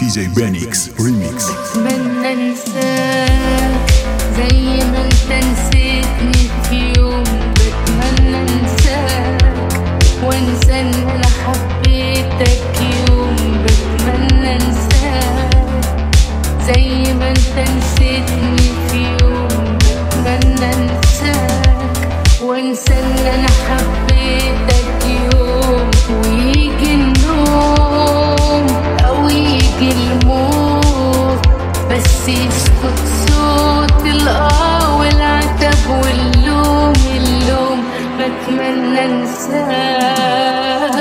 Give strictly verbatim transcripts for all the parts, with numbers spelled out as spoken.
دي جي بانيكس ريميكس. بتمنى انساك زي ما انت نسيتني في يوم. بتمنى انساك وانسى ان انا حبيتك يوم. بتمنى انساك زي ما انت نسيتني في يوم. بتمنى انساك وانسى ان انا حبيتك يوم. ويجي النوم او يجي الموت بس يسكت صوت الاه والعتب واللوم اللوم. بتمنى انساك،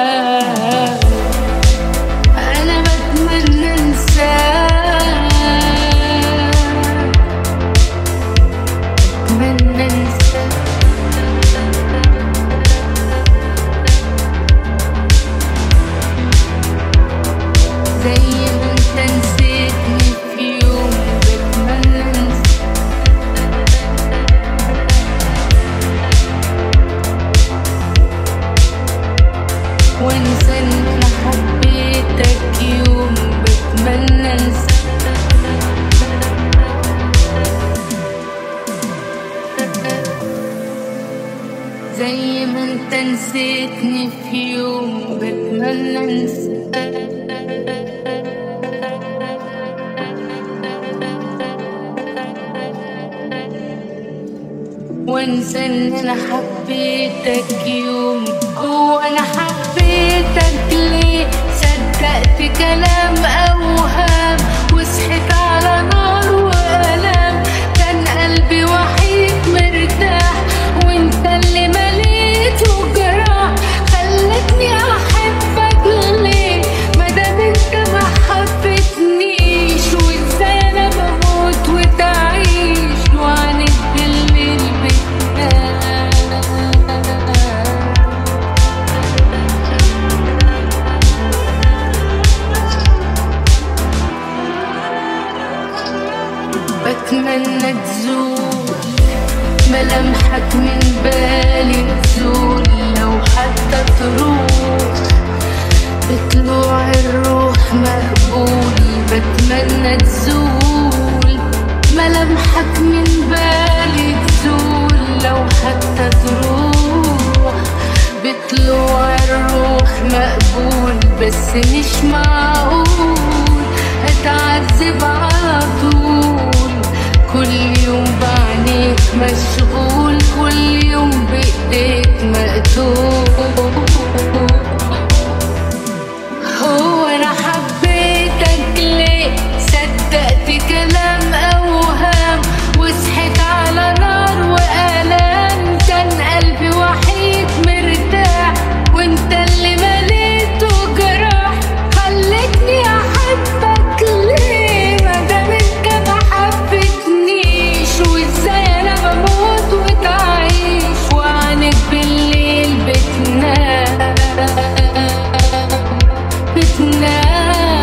انا بتمنى انساك، بتمنى انساك زي ما انت نسيتني في يوم. بتمنى انساك وانسى ان انا حبيتك يوم. بتمنى انساك زي ما انت نسيتني في يوم. بتمنى انساك وانسى ان انا حبيتك يوم. هو انا حبيتك ليه؟ صدقت كلام اوهام وصحيت على نار والام. كان قلبي وحيد مرتاح وانت اللي مليته جراح. خلتني احبك ليه مادام انت ما حبيتنيش؟ وازاي انا بموت وتعيش وعنك بالليل بتمنى تزول ملامحك من بالي. تزول لو حتى تروح بطلوع الروح مقبول. بتمنى تزول ملامحك من بالي. تزول لو حتى تروح بطلوع الروح مقبول. بس مش معقول اتعذب على طول. كل يوم بعينيك مشغول، كل يوم بايديك مقتول. هو انا حبيتك ليه؟ صدقت كلام اوهام وصحيت على نار والام. كان قلبي وحيد مرتاح وانت اللي مليته جراح. خلتني احبك ليه مادام انت ما حبيتنيش؟ وازاي انا بموت وتعيش وعنك بالليل بتنام بتنام.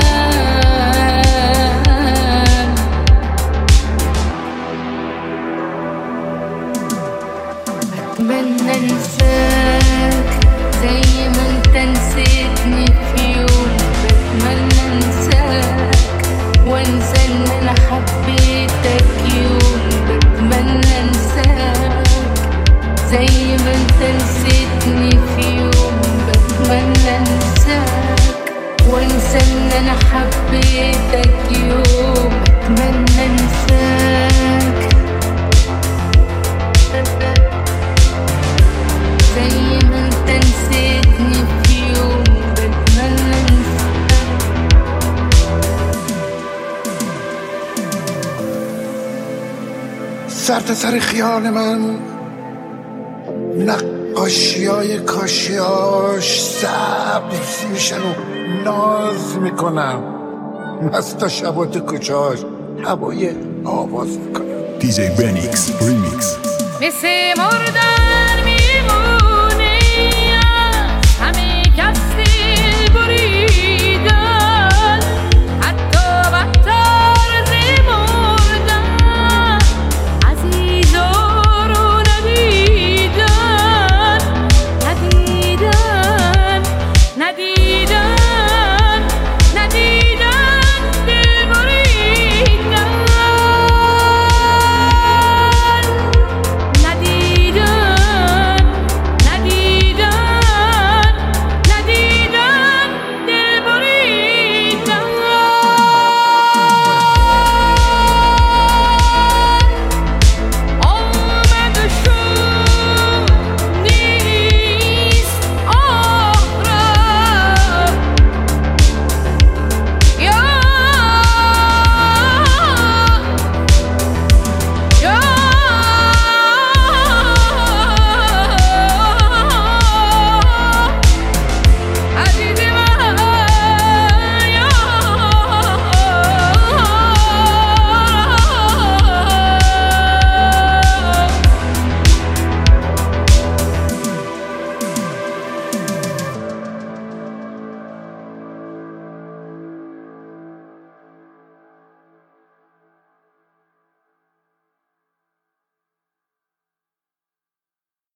بتمنى انساك زي ما انت نسيتني في يوم. بتمنى انساك وانسى ان انا حبيتك يوم. بتمنى انساك زي ما انت نسيتني في يوم. بتمنى انساك وانسى ان انا حبيتك يوم. بتمنى انساك زي ما انت نسيتني في يوم. بتمنى انساك سر تا سر خیال من نقاشیای کاشیاش سبز میشن و ناز میکنم. مست شب و تو کچاش هوای آواز میکنم. دي جي بانيكس ريميكس. مثل مردن